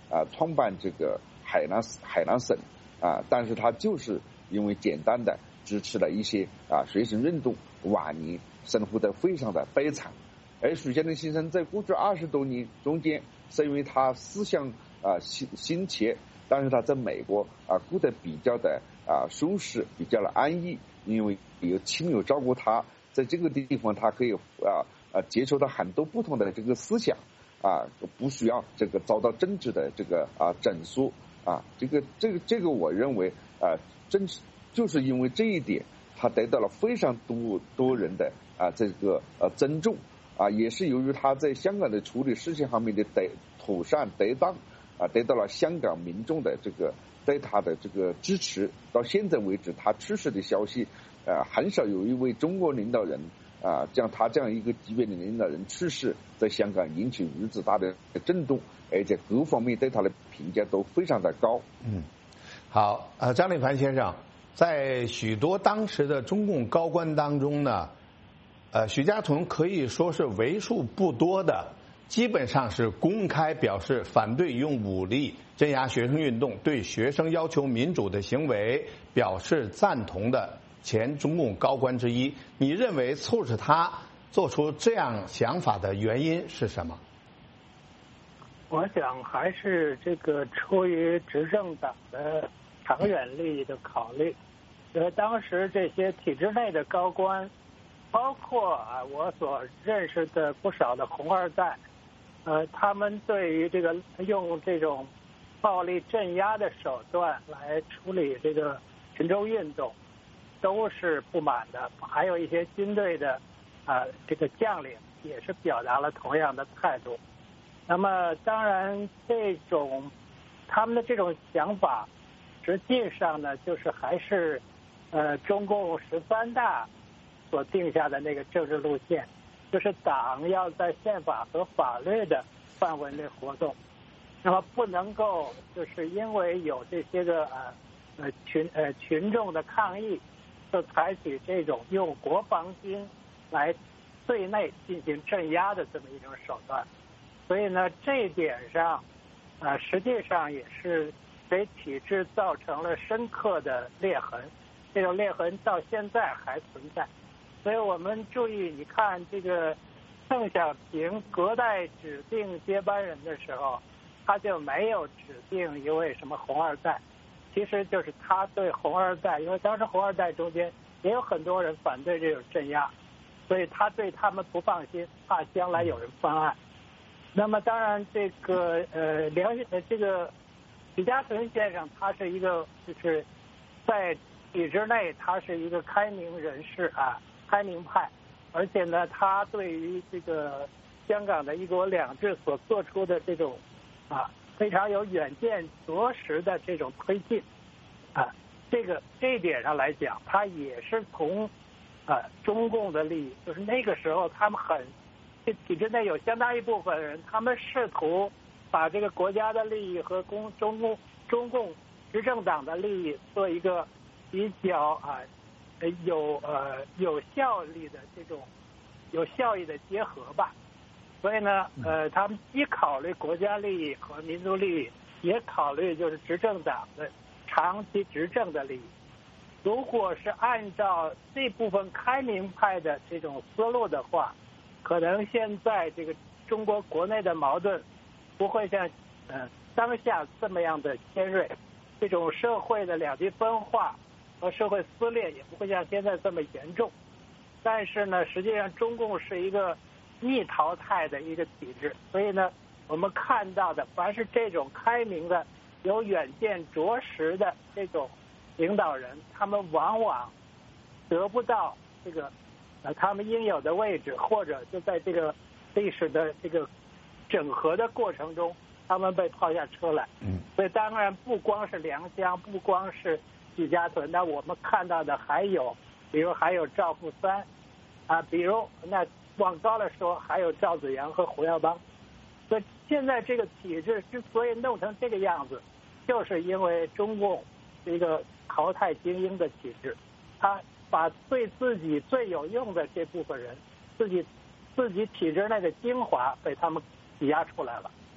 啊创办这个海南海南省啊，但是他就是因为简单的支持了一些啊学生运动，晚年生活的非常的悲惨。而徐建林先生在过去二十多年中间，是因为他思想啊新新奇，但是他在美国啊过得比较的啊舒适，比较的安逸，因为有亲友照顾他，在这个地方他可以啊啊接受到很多不同的这个思想啊，不需要这个遭到政治的这个啊整肃啊，这个这个这个我认为啊真就是因为这一点，他得到了非常多多人的啊这个呃尊重。啊，也是由于他在香港的处理事情方面的得妥善得当，啊，得到了香港民众的这个对他的这个支持。到现在为止，他去世的消息，呃，很少有一位中国领导人啊，像他这样一个级别的领导人去世，在香港引起如此大的震动，而且各方面对他的评价都非常的高。 嗯，好，呃，张立凡先生，在许多当时的中共高官当中呢。呃，许家屯可以说是为数不多的，基本上是公开表示反对用武力镇压学生运动、对学生要求民主的行为表示赞同的前中共高官之一。你认为促使他做出这样想法的原因是什么？ 我想还是这个出于执政党的长远利益的考虑。因为当时这些体制内的高官。包括啊，我所认识的不少的红二代，呃，他们对于这个用这种暴力镇压的手段来处理这个群众运动，都是不满的。还有一些军队的啊、呃，这个将领也是表达了同样的态度。那么，当然，这种他们的这种想法，实际上呢，就是还是呃，中共十三大。所定下的那个政治路线，就是党要在宪法和法律的范围内活动，那么不能够就是因为有这些个呃呃群呃群众的抗议，就采取这种用国防军来对内进行镇压的这么一种手段。所以呢，这一点上，呃，实际上也是给体制造成了深刻的裂痕，这种裂痕到现在还存在。所以我们注意，你看这个邓小平隔代指定接班人的时候，他就没有指定一位什么红二代，其实就是他对红二代，因为当时红二代中间也有很多人反对这种镇压，所以他对他们不放心，怕将来有人翻案。那么当然，这个呃梁呃这个许家屯先生，他是一个就是在体制内，他是一个开明人士啊。开明派，而且呢，他对于这个香港的一国两制所做出的这种啊非常有远见卓识的这种推进啊，这个这一点上来讲，他也是从啊中共的利益，就是那个时候他们很这体制内有相当一部分人，他们试图把这个国家的利益和公中共中共执政党的利益做一个比较啊。有呃有效率的这种有效益的结合吧，所以呢，呃，他们既考虑国家利益和民族利益，也考虑就是执政党的长期执政的利益。如果是按照这部分开明派的这种思路的话，可能现在这个中国国内的矛盾不会像呃当下这么样的尖锐，这种社会的两极分化。和社会撕裂也不会像现在这么严重，但是呢，实际上中共是一个逆淘汰的一个体制，所以呢，我们看到的凡是这种开明的、有远见卓识的这种领导人，他们往往得不到这个呃他们应有的位置，或者就在这个历史的这个整合的过程中，他们被抛下车来。嗯，所以当然不光是梁湘，不光是许家屯，那我们看到的还有，比如还有赵富三，啊，比如那往高了说还有赵子阳和胡耀邦。所以现在这个体制之所以弄成这个样子，就是因为中共是一个淘汰精英的体制，他把对自己最有用的这部分人，自己自己体制内的精华被他们挤压出来了。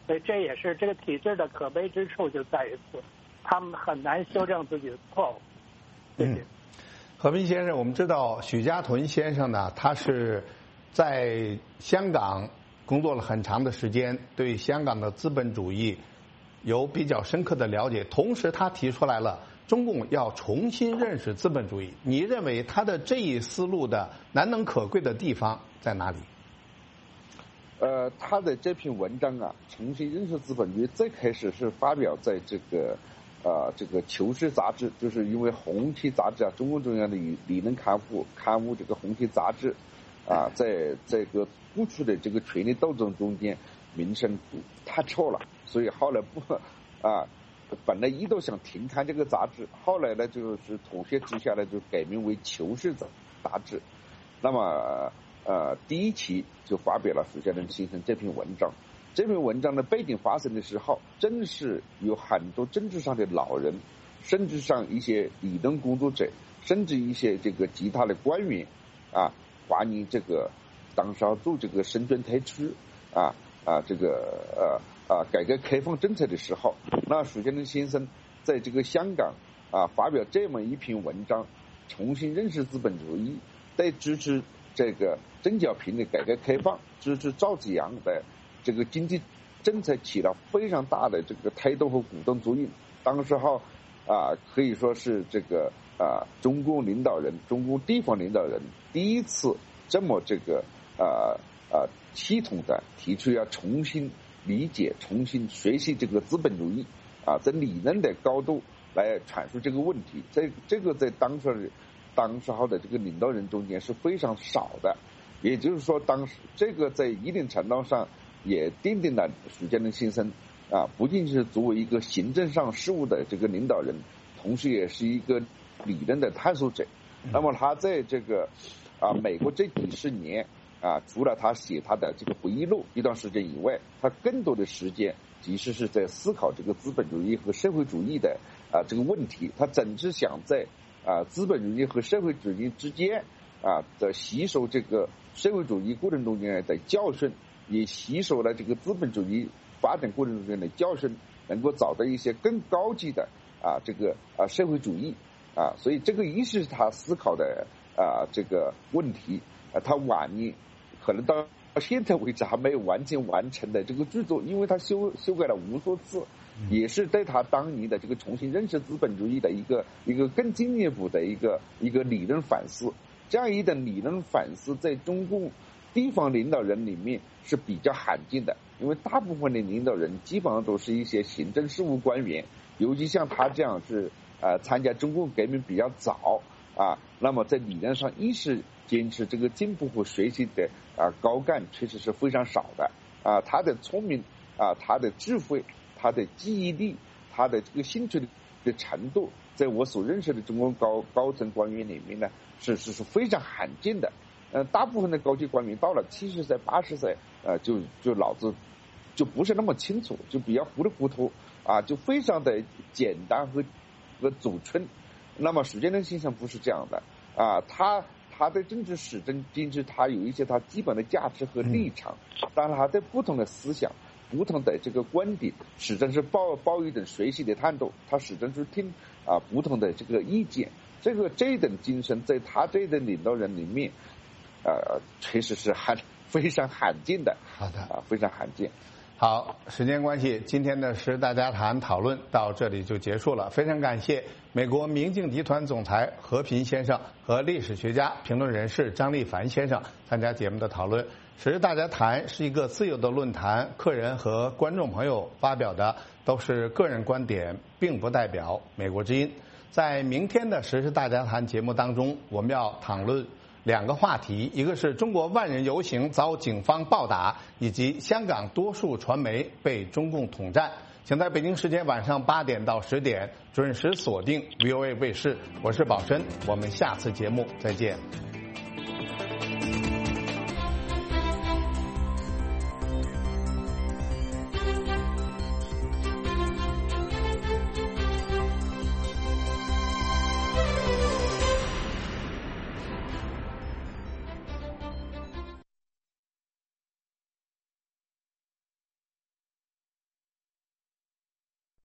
所以这也是这个体制的可悲之处，就在于此，他们很难修正自己的错误。谢谢。 嗯，和平先生，我们知道许家屯先生呢，他是在香港工作了很长的时间，对香港的资本主义有比较深刻的了解，同时他提出来了中共要重新认识资本主义。你认为他的这一思路的难能可贵的地方在哪里？ 呃，他的这篇文章啊，重新认识资本主义，最开始是发表在这个呃这个《求是》杂志，就是因为《红旗》杂志啊，中共中央的理论刊物刊物这个《红旗》杂志啊，在这个过去的这个权力斗争中间名声太臭了，所以后来不啊，本来一度想停刊这个杂志，后来呢就是妥协之下呢，就改名为《求是》杂志。那么呃，第一期就发表了许家屯先生这篇文章。这篇文章的背景发生的时候，正是有很多政治上的老人，甚至上一些理论工作者，甚至一些这个其他的官员啊，怀疑这个当时要做这个深圳特区啊啊这个呃啊改革开放政策的时候，那许家屯先生在这个香港啊发表这么一篇文章，重新认识资本主义，在支持这个邓小平的改革开放，支持赵紫阳的这个经济政策起了非常大的这个推动和鼓动作用。当时候啊，可以说是这个啊，中共领导人、中共地方领导人第一次这么这个啊啊系统的提出要重新理解、重新学习这个资本主义啊，在理论的高度来阐述这个问题。这这个在当时当时候的这个领导人中间是非常少的。也就是说，当时这个在一定程度上也奠定了许家屯先生啊，不仅是作为一个行政上事务的这个领导人，同时也是一个理论的探索者。那么他在这个啊美国这几十年啊，除了他写他的这个回忆录一段时间以外，他更多的时间其实是在思考这个资本主义和社会主义的啊这个问题。他总是想在啊资本主义和社会主义之间啊的吸收这个社会主义过程中间的教训，也吸收了这个资本主义发展过程中间的教训，能够找到一些更高级的啊这个啊社会主义啊，所以这个一是他思考的啊这个问题啊，他晚年可能到现在为止还没有完全完成的这个著作，因为他修修改了无数次，也是对他当年的这个重新认识资本主义的一个一个更进一步的一个一个理论反思。这样一种理论反思在中共地方领导人里面是比较罕见的，因为大部分的领导人基本上都是一些行政事务官员，尤其像他这样是呃参加中共革命比较早啊，那么在理论上一是坚持这个进步和学习的啊高干确实是非常少的啊，他的聪明啊，他的智慧，他的记忆力，他的这个兴趣的程度，在我所认识的中国高高层官员里面呢，是是是非常罕见的。呃，大部分的高级官员到了七十岁、八十岁，呃，就就脑子就不是那么清楚，就比较糊里糊涂啊，就非常的简单和和祖春。那么许家屯先生不是这样的啊，他他的政治始终坚持他有一些他基本的价值和立场，当然他在不同的思想、不同的这个观点，始终是抱抱一种学习的态度，他始终是听啊不同的这个意见。这个这一等精神在他这一等领导人里面，呃，确实是很非常罕见的。 好的啊，非常罕见。 好，时间关系，今天的时大家谈讨论到这里就结束了。非常感谢美国明镜集团总裁何平先生和历史学家、评论人士张立凡先生参加节目的讨论。时大家谈是一个自由的论坛，客人和观众朋友发表的都是个人观点，并不代表美国之音。在明天的时事大家谈节目当中，我们要讨论两个话题，一个是中国万人游行遭警方暴打，以及香港多数传媒被中共统战。请在北京时间晚上八点到十点准时锁定 V O A 卫视，我是宝申，我们下次节目再见。